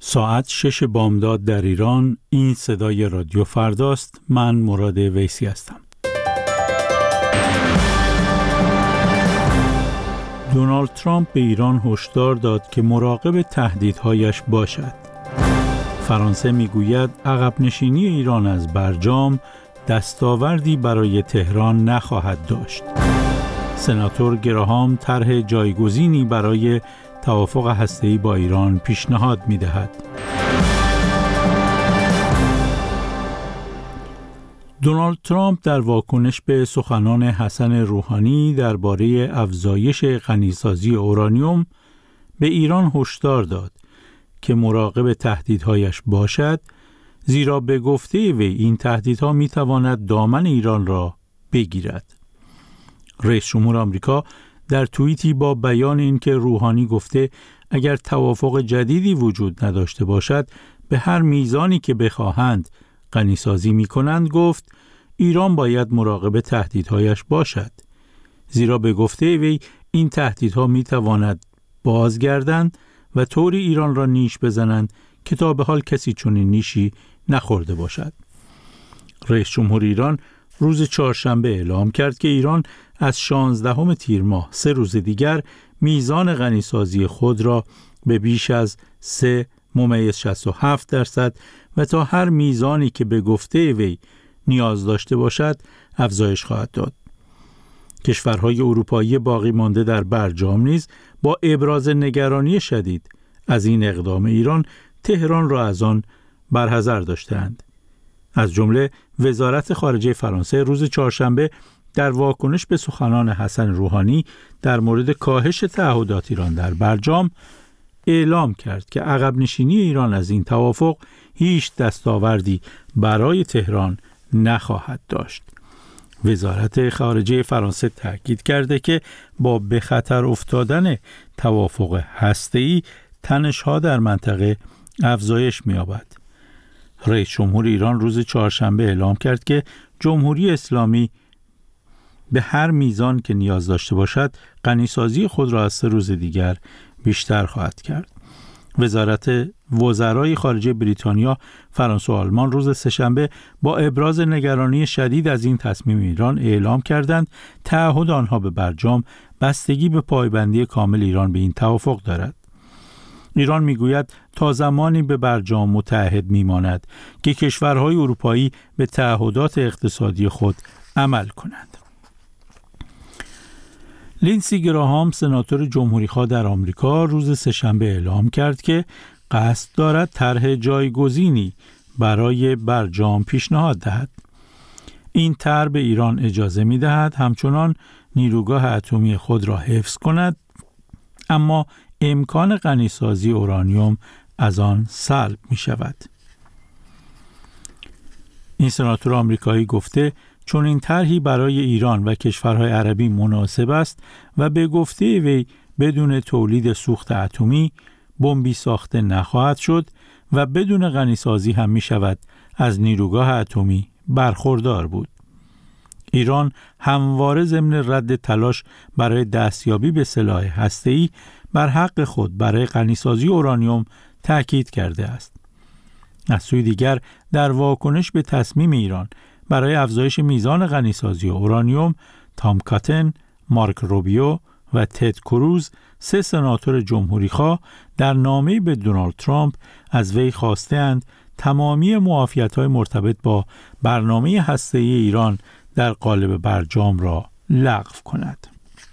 ساعت 6 بامداد در ایران. این صدای رادیو فرداست. من مراد ویسی هستم. دونالد ترامپ به ایران هشدار داد که مراقب تهدیدهایش باشد. فرانسه میگوید عقب نشینی ایران از برجام دستاوردی برای تهران نخواهد داشت. سناتور گراهام طرح جایگزینی برای توافق هسته‌ای با ایران پیشنهاد می‌دهد. دونالد ترامپ در واکنش به سخنان حسن روحانی درباره افزایش غنیسازی اورانیوم به ایران هشدار داد که مراقب تهدیدهایش باشد، زیرا به گفته وی این تهدیدها می‌تواند دامن ایران را بگیرد. رئیس جمهور آمریکا در توییتی با بیان اینکه روحانی گفته اگر توافق جدیدی وجود نداشته باشد به هر میزانی که بخواهند غنیسازی می‌کنند گفت ایران باید مراقب تهدیدهایش باشد، زیرا به گفته وی این تهدیدها می‌تواند بازگردند و طوری ایران را نیش بزنند که تا به حال کسی چنین نیشی نخورده باشد. رئیس جمهور ایران روز چهارشنبه اعلام کرد که ایران از 16 تیر ماه 3 روز دیگر میزان غنیسازی خود را به بیش از 3.67% و تا هر میزانی که به گفته وی نیاز داشته باشد افزایش خواهد داد. کشورهای اروپایی باقی مانده در برجام نیز با ابراز نگرانی شدید از این اقدام ایران تهران را از آن برحذر داشتند. از جمله وزارت خارجه فرانسه روز چهارشنبه در واکنش به سخنان حسن روحانی در مورد کاهش تعهدات ایران در برجام اعلام کرد که عقب نشینی ایران از این توافق هیچ دستاوردی برای تهران نخواهد داشت. وزارت خارجه فرانسه تاکید کرده که با به خطر افتادن توافق هسته‌ای تنش‌ها در منطقه افزایش می‌یابد. رئیس جمهور ایران روز چهارشنبه اعلام کرد که جمهوری اسلامی به هر میزان که نیاز داشته باشد غنیسازی خود را از 3 روز دیگر بیشتر خواهد کرد. وزارت وزرای خارجه بریتانیا، فرانسه و آلمان روز سه‌شنبه با ابراز نگرانی شدید از این تصمیم ایران اعلام کردند تعهد آنها به برجام بستگی به پایبندی کامل ایران به این توافق دارد. ایران میگوید تا زمانی به برجام متعهد میماند که کشورهای اروپایی به تعهدات اقتصادی خود عمل کنند. لینسی گراهام، سناتور جمهوری‌خواه در آمریکا، روز سه‌شنبه اعلام کرد که قصد دارد طرح جایگزینی برای برجام پیشنهاد دهد. این طرح به ایران اجازه می‌دهد همچنان نیروگاه اتمی خود را حفظ کند، اما امکان غنیسازی اورانیوم از آن سلب می شود. این سناتور آمریکایی گفته چون این طرحی برای ایران و کشورهای عربی مناسب است و به گفته وی بدون تولید سوخت اتمی بمبی ساخته نخواهد شد و بدون غنیسازی هم می شود از نیروگاه اتمی برخوردار بود. ایران همواره ضمن رد تلاش برای دستیابی به سلاح هسته‌ای بر حق خود برای غنیسازی اورانیوم تأکید کرده است. از سوی دیگر در واکنش به تصمیم ایران برای افزایش میزان غنیسازی اورانیوم، تام کاتن، مارک روبیو و تد کروز، 3 سناتور جمهوری‌خواه در نامه‌ای به دونالد ترامپ از وی خواسته‌اند تمامی معافیت‌های مرتبط با برنامه هسته‌ای ایران در قالب برجام را لغو کند.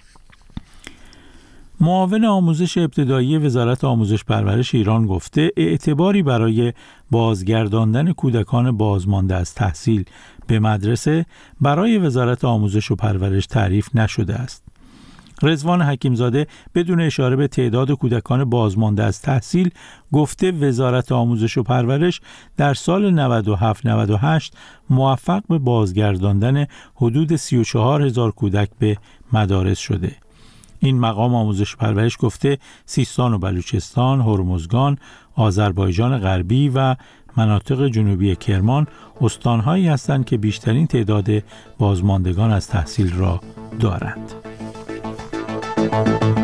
معاون آموزش ابتدایی وزارت آموزش پرورش ایران گفته اعتباری برای بازگرداندن کودکان بازمانده از تحصیل به مدرسه برای وزارت آموزش و پرورش تعریف نشده است. رضوان حکیمزاده بدون اشاره به تعداد کودکان بازمانده از تحصیل گفته وزارت آموزش و پرورش در سال 97-98 موفق به بازگرداندن حدود 34,000 کودک به مدارس شده. این مقام آموزش و پرورش گفته سیستان و بلوچستان، هرمزگان، آذربایجان غربی و مناطق جنوبی کرمان استانهایی هستند که بیشترین تعداد بازماندگان از تحصیل را دارند.